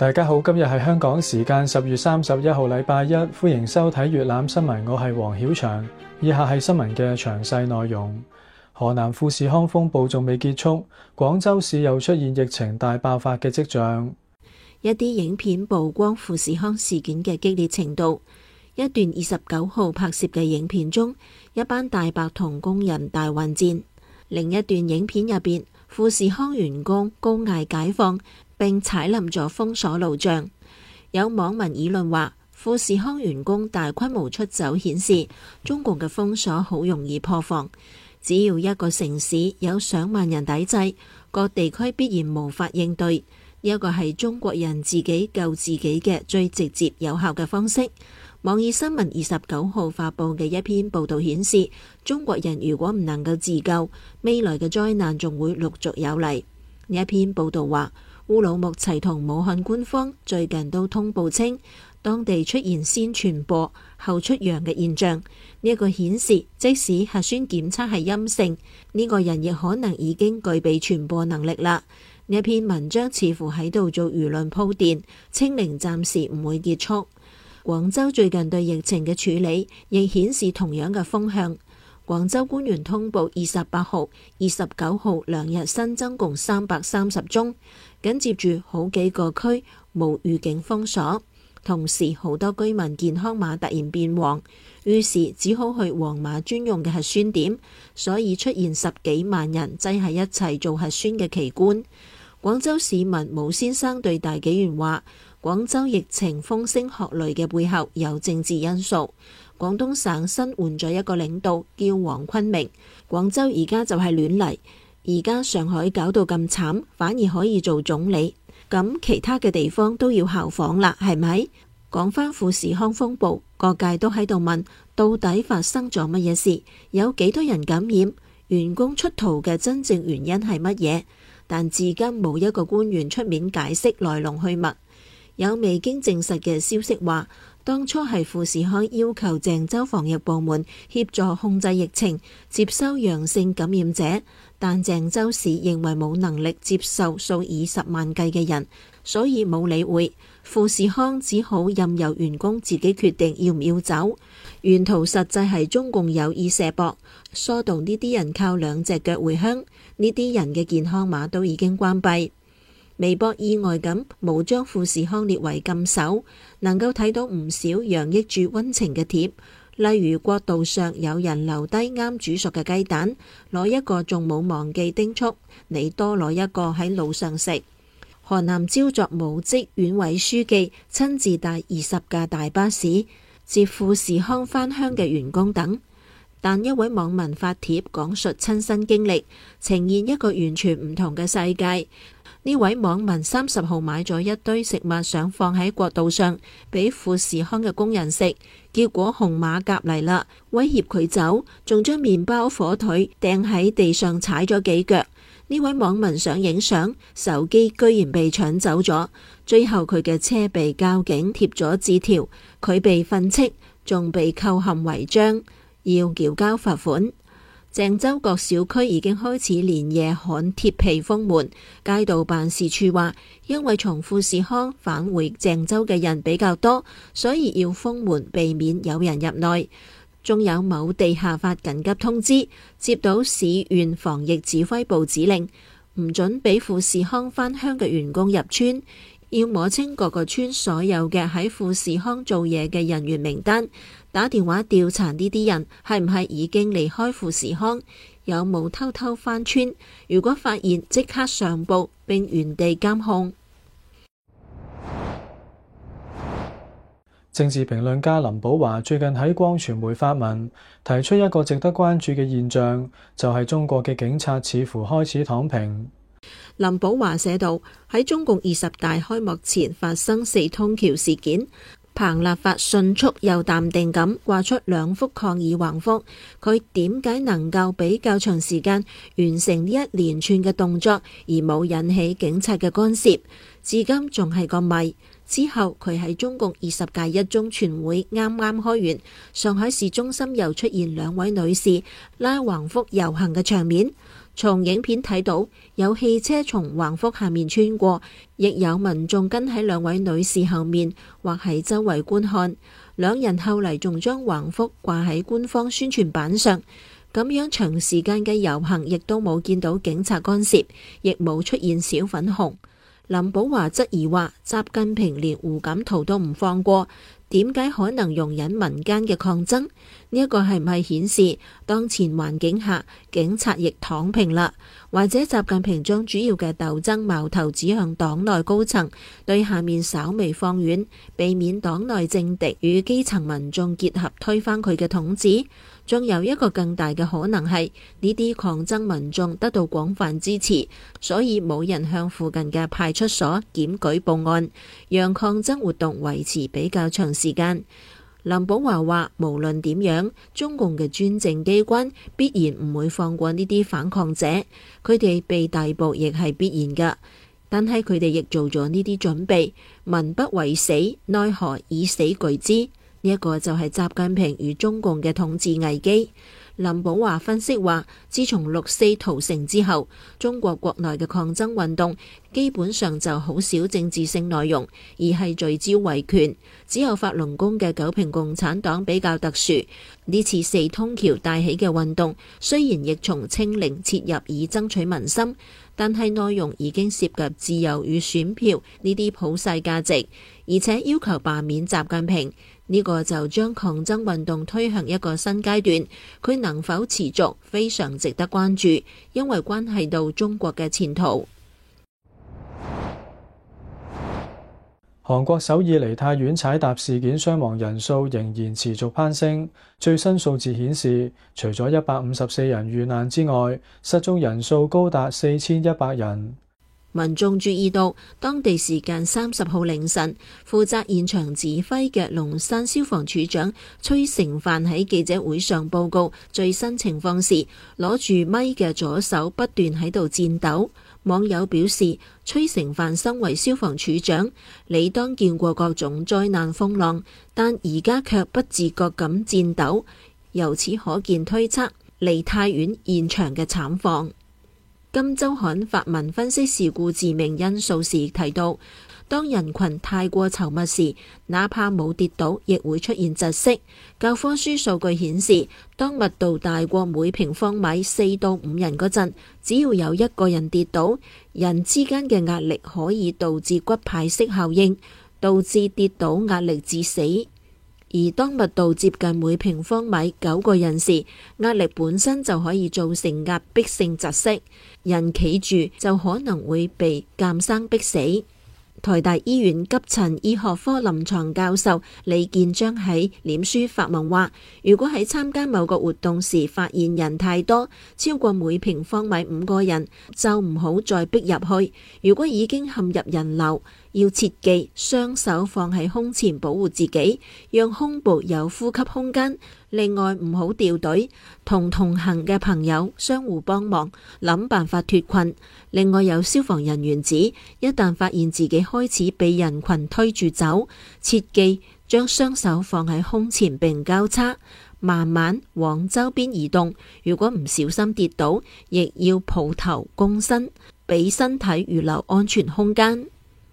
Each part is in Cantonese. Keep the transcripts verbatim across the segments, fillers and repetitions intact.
大家好，今日係香港時間十月三十一號禮拜一，歡迎收睇粵覽新聞，我係黃曉翔。以下係新聞嘅詳細內容。河南富士康風暴仲未結束，廣州市又出現疫情大爆發嘅跡象。 一啲影片曝光富士康事件嘅激烈程度。一段二十九號拍攝嘅影片中，一班大白同工人大混戰。另一段影片入邊，富士康員工高嗌解放，並踩冧咗封鎖路障。有網民議論話，富士康員工大規模出走顯示中共嘅封鎖好容易破防。只要一個城市有上萬人抵制，各地區必然無法應對。呢一個係中國人自己救自己嘅最直接有效嘅方式。網易新聞二十九號發佈嘅一篇報道顯示，中國人如果唔能夠自救，未來嘅災難仲會陸續有嚟。呢一篇報道話，烏魯木齊同武漢官方最近都通報稱，當地出現先傳播後出陽嘅現象。呢一個顯示，即使核酸檢測係陰性，呢個人亦可能已經具備傳播能力啦。呢一篇文章似乎喺度做輿論鋪墊，清零暫時唔會結束。廣州最近對疫情嘅處理亦顯示同樣嘅風向。廣州官員通報二十八號、二十九號兩日新增共三百三十宗，緊接住好幾個區無預警封鎖，同時好多居民健康碼突然變黃，於是只好去黃碼專用嘅核酸點，所以出現十幾萬人擠喺一齊做核酸嘅奇觀。廣州市民武先生對大紀元話，廣州疫情風聲鶴唳嘅背後有政治因素。廣東省新換咗一個領導叫黃坤明，廣州而家就係亂嚟。而家上海搞到咁慘，反而可以做總理，咁其他嘅地方都要效仿啦，係咪？講返富士康風暴，各界都喺度問，到底發生咗乜嘢事？有幾多人感染？員工出逃嘅真正原因係乜嘢？但至今冇一個官員出面解釋來龍去脈。有未經證實嘅消息話，當初係富士康要求鄭州防疫部門協助控制疫情，接收陽性感染者，但鄭州市認為冇能力接受數以十萬計嘅人，所以冇理會。富士康只好任由員工自己決定要唔要走。沿途實際係中共有意卸膊，疏導呢啲人靠兩隻腳回鄉。呢啲人嘅健康碼都已經關閉。微博意外咁冇將富士康列為禁手，能夠睇到唔少洋溢住溫情嘅貼，例如國道上有人留低啱煮熟嘅雞蛋，攞一個仲冇忘記叮囑你多攞一個喺路上食。河南焦作武職縣委書記親自帶二十架大巴士接富士康返鄉嘅員工等，但一位網民發帖講述親身經歷，呈現一個完全唔同嘅世界。呢位網民三十號買咗一堆食物想放喺國道上俾富士康嘅工人食，結果紅馬甲嚟啦，威脅佢走，仲將麵包火腿掟喺地上踩咗幾腳。呢位網民想影相，手機居然被搶走咗，最後佢嘅車被交警貼咗字條，佢被訓斥，仲被扣陷違章，要繳交罰款。鄭州各小區已經開始連夜焊鐵皮封門。街道辦事處話，因為從富士康返回鄭州嘅人比較多，所以要封門，避免有人入內。仲有某地下發緊急通知，接到市縣防疫指揮部指令，唔准俾富士康返鄉嘅員工入村，要摸清各個村所有嘅喺富士康做嘢嘅人員名單，打電話調查呢啲人係唔係已經離開富士康，有冇偷偷返村，如果發現即刻上報並原地監控。 政治評論家林保華最近喺光傳媒發文，提出一個值得關注嘅現象，就係中國嘅警察似乎開始躺平。 林保華寫道，喺中共二十大開幕前發生四通橋事件，彭立發迅速又淡定咁掛出兩幅抗議橫幅，佢點解能夠比較長時間完成呢一連串嘅動作，而冇引起警察嘅干涉，至今仲係個謎。之後佢喺中共二十屆一中全會啱啱開完，上海市中心又出現兩位女士拉橫幅遊行嘅場面。 從影片睇到有汽車從橫幅下面穿過，亦有民眾跟喺兩位女士後面或喺周圍觀看。兩人後嚟仲將橫幅掛喺官方宣傳板上。咁樣長時間嘅遊行亦都冇見到警察干涉，亦冇出現小粉紅。林保華質疑話，習近平連胡錦濤都唔放過，點解可能容忍民間嘅抗爭？呢一個係唔係顯示當前環境下警察亦躺平啦？或者習近平將主要嘅鬥爭矛頭指向黨內高層，對下面稍微放軟，避免黨內政敵與基層民眾結合推翻佢嘅統治？仲有一個更大嘅可能係呢啲抗爭民眾得到廣泛支持，所以冇人向附近嘅派出所檢舉報案，讓抗爭活動維持比較長時間。林保華話，無論點樣，中共嘅專政機關必然唔會放過呢啲反抗者，佢哋被逮捕亦係必然㗎。但係佢哋亦做咗呢啲準備，民不畏死，奈何以死懼之。呢一個就係習近平與中共嘅統治危機。林保華分析話，自從六四屠城之後，中國國內嘅抗爭運動基本上就好少政治性內容，而係聚焦維權。只有法輪功嘅九平共產黨比較特殊。呢次四通橋帶起嘅運動，雖然亦從清零切入以爭取民心，但係內容已經涉及自由與選票呢啲普世價值，而且要求罷免習近平。呢個就將抗爭運動推向一個新階段，佢能否持續非常值得關注，因為關係到中國嘅前途。 韓國首爾梨泰院踩踏事件傷亡人數仍然持續攀升，最新數字顯示，除咗一百五十四人遇難之外，失蹤人數高達四千一百人。 民眾注意到，當地時間三十號凌晨，負責現場指揮嘅龍山消防處長崔成範喺記者會上報告最新情況時，攞住咪嘅左手不斷喺度顫抖。網友表示，崔成範身為消防處長，理當見過各種災難風浪，但而家卻不自覺咁顫抖，由此可見推測梨泰院現場嘅慘況。今周刊發文分析事故致命因素時提到，當人群太過稠密時，哪怕冇跌倒，亦會出現窒息。教科書數據顯示，當密度大過每平方米四到五人嗰陣，只要有一個人跌倒，人之間嘅壓力可以導致骨牌式效應，導致跌倒壓力致死。而當密度接近每平方米九個人時，壓力本身就可以造成壓迫性窒息，人企住就可能會被監生逼死。台大醫院急診醫學科臨床教授李建章喺臉書發文話，如果喺參加某個活動時發現人太多，超過每平方米五個人，就唔好再逼入去。如果已經陷入人流，要切記雙手放喺胸前保護自己，讓胸部有呼吸空間。另外唔好掉隊，同同行嘅朋友相互幫忙，諗辦法脫困。另外有消防人員指，一旦發現自己開始被人群推住走，切記將雙手放喺胸前並交叉，慢慢往周邊移動。如果唔小心跌倒，亦要抱頭躬身，俾身體預留安全空間。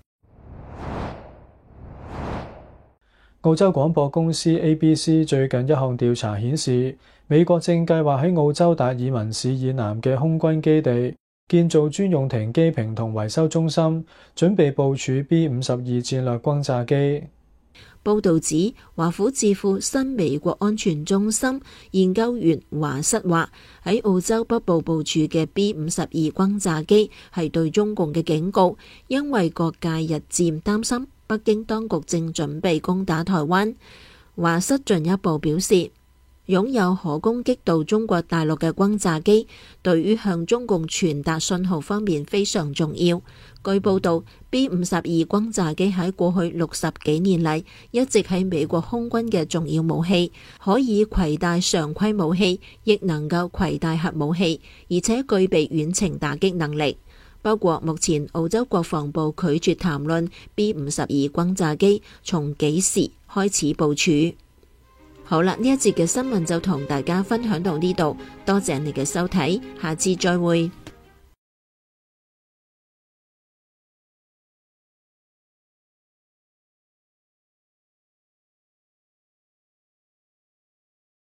澳洲廣播公司 A B C 最近一項調查顯示，美國正計劃喺澳洲達爾文市以南嘅空軍基地建造專用停機坪同維修中心，準備部署 B 五十二戰略轟炸機。 報導指，華府智庫新美國安全中心研究員華瑟話，喺澳洲北部部署嘅 B 五十二轟炸機係對中共嘅警告，因為各界日漸擔心北京當局正準備攻打台灣。華瑟進一步表示，擁有可攻擊到中國大陸嘅轟炸機，對於向中共傳達信號方面非常重要。據報道 ，B 五十二轟炸機喺過去六十幾年嚟一直係美國空軍嘅重要武器，可以攜帶常規武器，亦能夠攜帶核武器，而且具備遠程打擊能力。不過，目前澳洲國防部拒絕談論 B 五十二轟炸機從幾時開始部署。 好啦，呢一節嘅新聞就同大家分享到呢度，多謝你嘅收睇，下次再會。